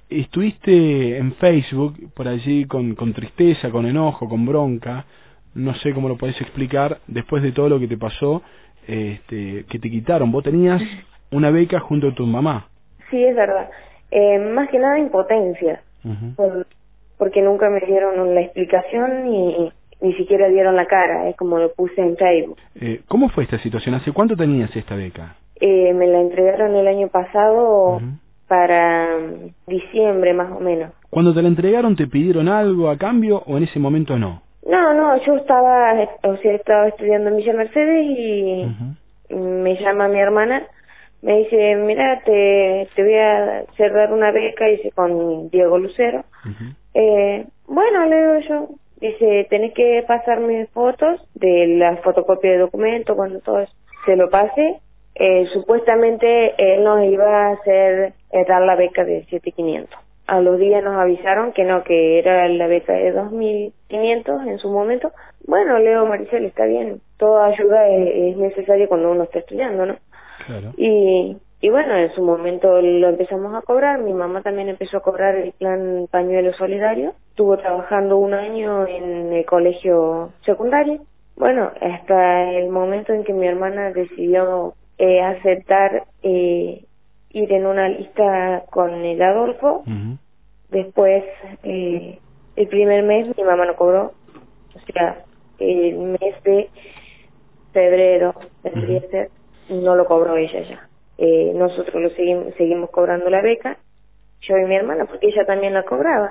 estuviste en Facebook por allí con tristeza, con enojo, con bronca, no sé cómo lo podés explicar, después de todo lo que te pasó, que te quitaron. Vos tenías una beca junto a tu mamá. Sí, es verdad. Más que nada impotencia, porque nunca me dieron la explicación y ni siquiera dieron la cara, es como lo puse en Facebook. ¿Cómo fue esta situación? ¿Hace cuánto tenías esta beca? Me la entregaron el año pasado para diciembre más o menos. Cuando te la entregaron, ¿te pidieron algo a cambio o en ese momento no? No, yo estaba estudiando en Villa Mercedes y me llama mi hermana, me dice, mira, te voy a cerrar una beca, dice, con Diego Lucero. Bueno, le digo yo, dice, tenés que pasarme fotos de la fotocopia de documento, cuando todo eso se lo pase. Supuestamente él nos iba a hacer dar la beca de 7.500. A los días nos avisaron que no, que era la beca de 2.500 en su momento. Bueno, Leo, Maricel, está bien, toda ayuda es necesaria cuando uno está estudiando, ¿no? Claro. Y bueno, en su momento lo empezamos a cobrar, mi mamá también empezó a cobrar el plan pañuelo solidario, estuvo trabajando 1 año en el colegio secundario. Bueno, hasta el momento en que mi hermana decidió aceptar ir en una lista con el Adolfo. Después, el primer mes mi mamá no cobró, o sea, el mes de febrero, tendría que ser, no lo cobró ella ya. Nosotros lo seguimos cobrando la beca, yo y mi hermana, porque ella también la cobraba.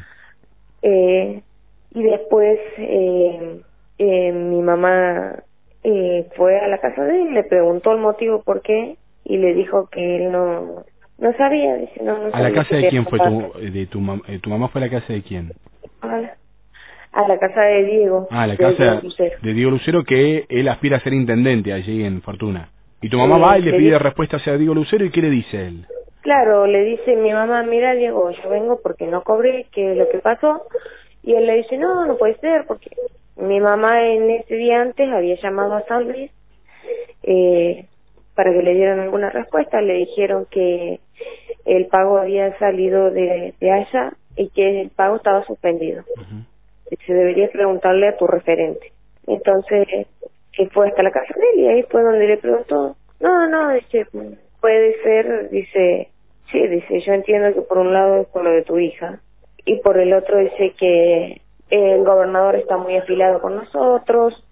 Y después mi mamá fue a la casa de él, le preguntó el motivo por qué y le dijo que él no sabía, dice, no ¿A la sabía casa que de te quién fue tu tu mamá fue a la casa de quién? a la casa de Diego, Ah, a la de Diego casa Lucero. de Diego Lucero, que él aspira a ser intendente allí en Fortuna. Y tu mamá va y le pide respuesta hacia Diego Lucero, ¿y qué le dice él? Claro, le dice mi mamá, mira Diego, yo vengo porque no cobré, ¿qué es lo que pasó? Y él le dice, no puede ser, porque mi mamá en ese día antes había llamado a San Luis para que le dieran alguna respuesta. Le dijeron que el pago había salido de allá y que el pago estaba suspendido. Se debería preguntarle a tu referente. Entonces, que fue hasta la casa de él y ahí fue donde le preguntó. No, dice, puede ser, dice, sí, dice, yo entiendo que por un lado es por lo de tu hija y por el otro dice que el gobernador está muy afilado con nosotros,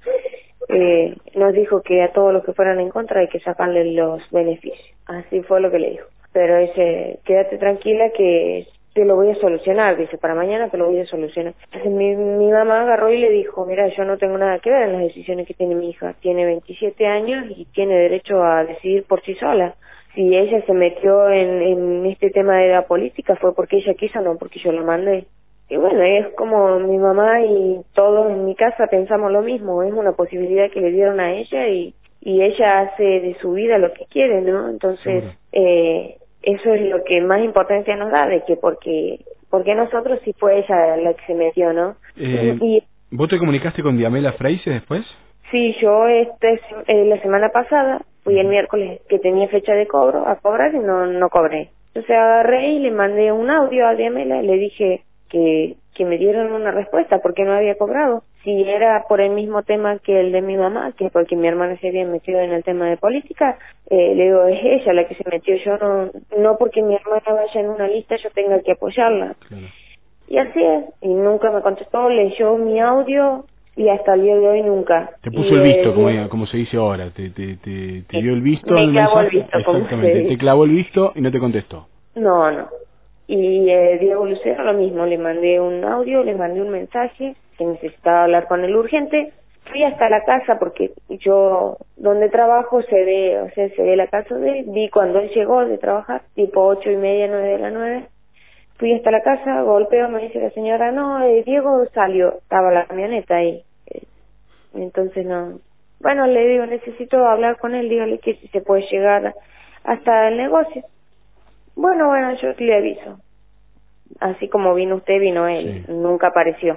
nos dijo que a todos los que fueran en contra hay que sacarle los beneficios. Así fue lo que le dijo. Pero dice, quédate tranquila que te lo voy a solucionar, dice, para mañana te lo voy a solucionar. Entonces mi mamá agarró y le dijo, mira, yo no tengo nada que ver en las decisiones que tiene mi hija, tiene 27 años y tiene derecho a decidir por sí sola. Si ella se metió en este tema de la política fue porque ella quiso, no porque yo la mandé. Y bueno, es como mi mamá y todos en mi casa pensamos lo mismo, es una posibilidad que le dieron a ella y ella hace de su vida lo que quiere, ¿no? Entonces, eso es lo que más importancia nos da, de que porque nosotros sí fue ella la que se metió, ¿no? ¿Vos te comunicaste con Diamela Freise después? Sí, yo la semana pasada fui el miércoles que tenía fecha de cobro a cobrar y no cobré. Entonces agarré y le mandé un audio a Diamela y le dije que me dieron una respuesta porque no había cobrado. Si era por el mismo tema que el de mi mamá, que porque mi hermana se había metido en el tema de política, le digo, es ella la que se metió, yo no porque mi hermana vaya en una lista yo tenga que apoyarla. Y así es, y nunca me contestó, leyó mi audio y hasta el día de hoy nunca. Te puso el visto, como se dice ahora, te dio el visto en el mensaje. mensaje. Exactamente, te clavó el visto y no te contestó. No. Y Diego Lucero lo mismo, le mandé un audio, le mandé un mensaje que necesitaba hablar con él urgente. Fui hasta la casa porque yo donde trabajo se ve la casa de él. Vi cuando él llegó de trabajar, tipo 8:30, 9 de la 9. Fui hasta la casa, golpeo, me dice la señora, no, Diego salió, estaba la camioneta ahí. Entonces no. Bueno, le digo, necesito hablar con él, dígale que si se puede llegar hasta el negocio. Bueno, yo le aviso. Así como vino usted, vino él. Sí. Nunca apareció.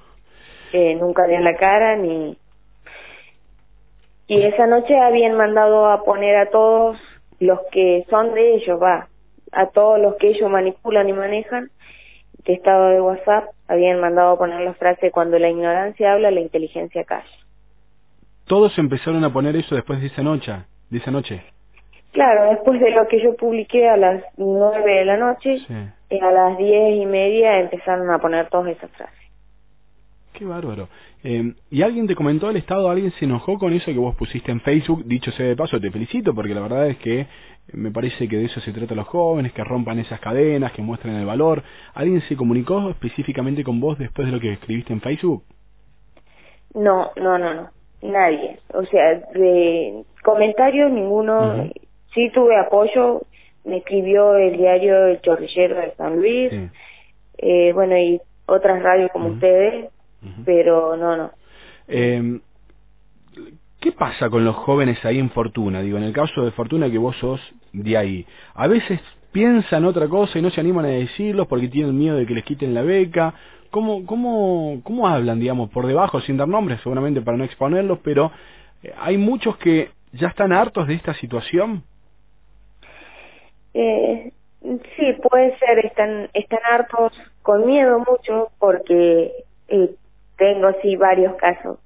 Nunca dio la cara ni... Y esa noche habían mandado a poner a todos los que son de ellos, a todos los que ellos manipulan y manejan, de estado de WhatsApp, habían mandado a poner la frase: cuando la ignorancia habla, la inteligencia calla. Todos empezaron a poner eso después de esa noche, de esa noche. Claro, después de lo que yo publiqué a las 9 de la noche, Sí. a las 10:30 empezaron a poner todas esas frases. Qué bárbaro. ¿Y alguien te comentó el estado, alguien se enojó con eso que vos pusiste en Facebook? Dicho sea de paso, te felicito, porque la verdad es que me parece que de eso se trata a los jóvenes, que rompan esas cadenas, que muestren el valor. ¿Alguien se comunicó específicamente con vos después de lo que escribiste en Facebook? No, nadie. O sea, de comentarios ninguno. Uh-huh. Sí tuve apoyo, me escribió el diario El Chorrillero de San Luis, Sí. bueno, y otras radios como ustedes, pero no. ¿Qué pasa con los jóvenes ahí en Fortuna? Digo, en el caso de Fortuna, que vos sos de ahí, a veces piensan otra cosa y no se animan a decirlo porque tienen miedo de que les quiten la beca. ¿Cómo hablan, digamos, por debajo, sin dar nombres, seguramente para no exponerlos, pero hay muchos que ya están hartos de esta situación? Sí, puede ser, están hartos, con miedo mucho, porque tengo sí varios casos.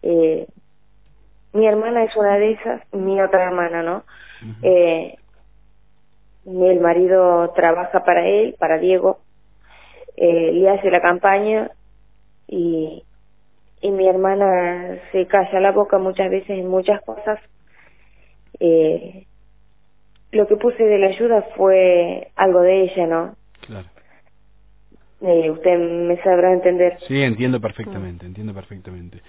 Mi hermana es una de esas, mi otra hermana, ¿no? Uh-huh. El marido trabaja para él, para Diego, le hace la campaña y mi hermana se calla la boca muchas veces en muchas cosas. Lo que puse de la ayuda fue algo de ella, ¿no? Claro. Usted me sabrá entender. Sí, entiendo perfectamente, entiendo perfectamente.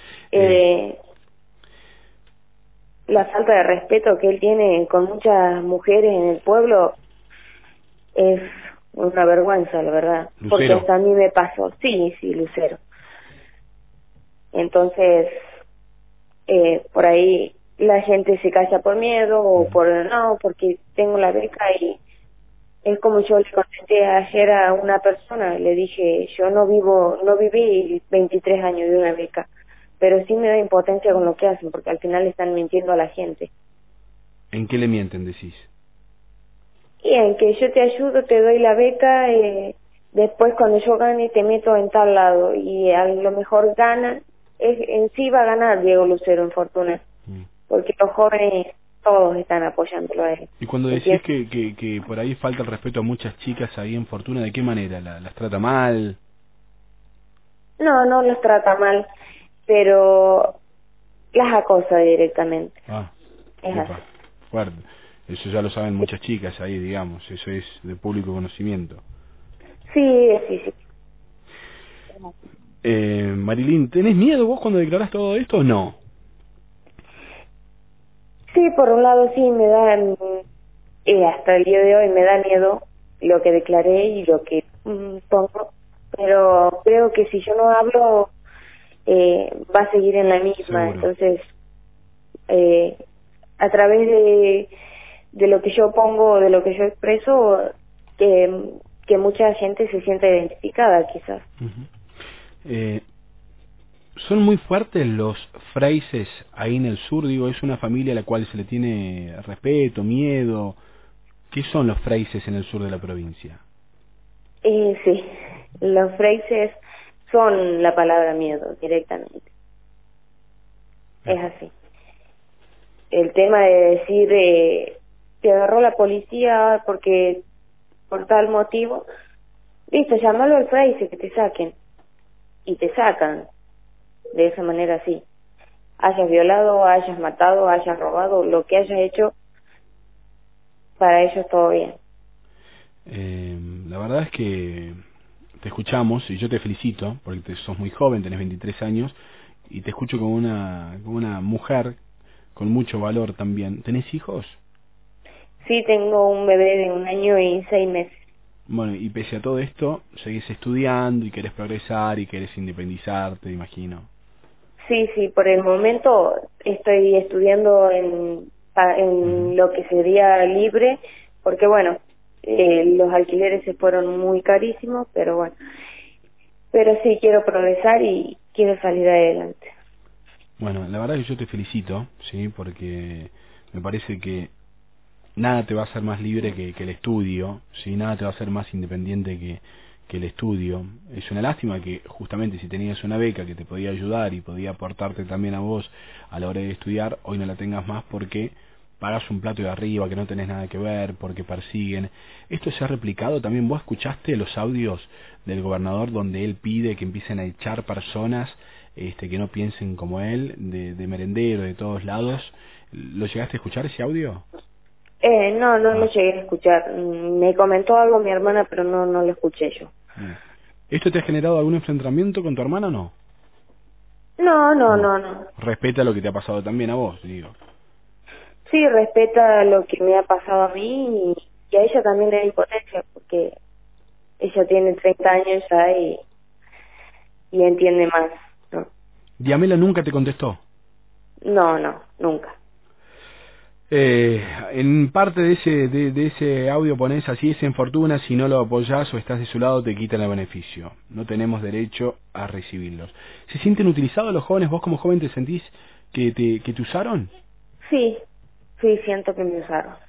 La falta de respeto que él tiene con muchas mujeres en el pueblo es una vergüenza, la verdad. Lucero. Porque hasta a mí me pasó. Sí, Lucero. Entonces, por ahí la gente se calla por miedo o por no, porque tengo la beca. Y es como yo le contesté ayer a una persona, le dije: yo no viví 23 años de una beca, pero sí me da impotencia con lo que hacen, porque al final están mintiendo a la gente. ¿En qué le mienten, decís? Y en que yo te ayudo, te doy la beca, después cuando yo gane te meto en tal lado, y a lo mejor gana, en sí va a ganar Diego Lucero en Fortuna, porque los jóvenes todos están apoyándolo a él. Y cuando decís que por ahí falta el respeto a muchas chicas ahí en Fortuna, ¿de qué manera? ¿Las trata mal? No los trata mal, pero las acosa directamente. Es así. Fuerte. Eso ya lo saben muchas chicas ahí, digamos, eso es de público conocimiento. Sí. Marilyn, ¿tenés miedo vos cuando declarás todo esto o no? Sí, por un lado sí me da, hasta el día de hoy me da miedo lo que declaré y lo que pongo, pero creo que si yo no hablo va a seguir en la misma. Seguro. Entonces, a través de lo que yo pongo, de lo que yo expreso, que mucha gente se sienta identificada, quizás. ¿Son muy fuertes los fraises ahí en el sur? Digo, ¿es una familia a la cual se le tiene respeto, miedo? ¿Qué son los fraises en el sur de la provincia? Sí, los fraises son la palabra miedo, directamente. Es así. El tema de decir, te agarró la policía porque por tal motivo, listo, llámalo al fraise que te saquen. Y te sacan. De esa manera, así. Hayas violado, hayas matado, hayas robado, lo que hayas hecho, para ellos todo bien. La verdad es que te escuchamos y yo te felicito porque sos muy joven, tenés 23 años y te escucho como una mujer con mucho valor también. ¿Tenés hijos? Sí, tengo un bebé de 1 año y 6 meses. Bueno, y pese a todo esto, seguís estudiando y querés progresar y querés independizarte, imagino. Sí, por el momento estoy estudiando en lo que sería libre, porque bueno, los alquileres se fueron muy carísimos, pero bueno. Pero sí quiero progresar y quiero salir adelante. Bueno, la verdad que yo te felicito, sí, porque me parece que nada te va a hacer más libre que el estudio, ¿sí? Nada te va a hacer más independiente que el estudio. Es una lástima que justamente si tenías una beca que te podía ayudar y podía aportarte también a vos a la hora de estudiar, hoy no la tengas más porque pagas un plato de arriba, que no tenés nada que ver, porque persiguen. Esto se ha replicado también. ¿Vos escuchaste los audios del gobernador donde él pide que empiecen a echar personas que no piensen como él, de merendero, de todos lados? ¿Lo llegaste a escuchar ese audio? No lo llegué a escuchar. Me comentó algo mi hermana, pero no lo escuché yo. ¿Esto te ha generado algún enfrentamiento con tu hermana o no? No. Respeta lo que te ha pasado también a vos, digo. Sí, respeta lo que me ha pasado a mí y a ella también le da impotencia porque ella tiene 30 años ya y entiende más, ¿no? ¿Diamela nunca te contestó? No, nunca. En parte de ese audio ponés así: es en fortuna, si no lo apoyás o estás de su lado te quitan el beneficio, no tenemos derecho a recibirlos. ¿Se sienten utilizados los jóvenes? ¿Vos como joven te sentís que te usaron? Sí, siento que me usaron.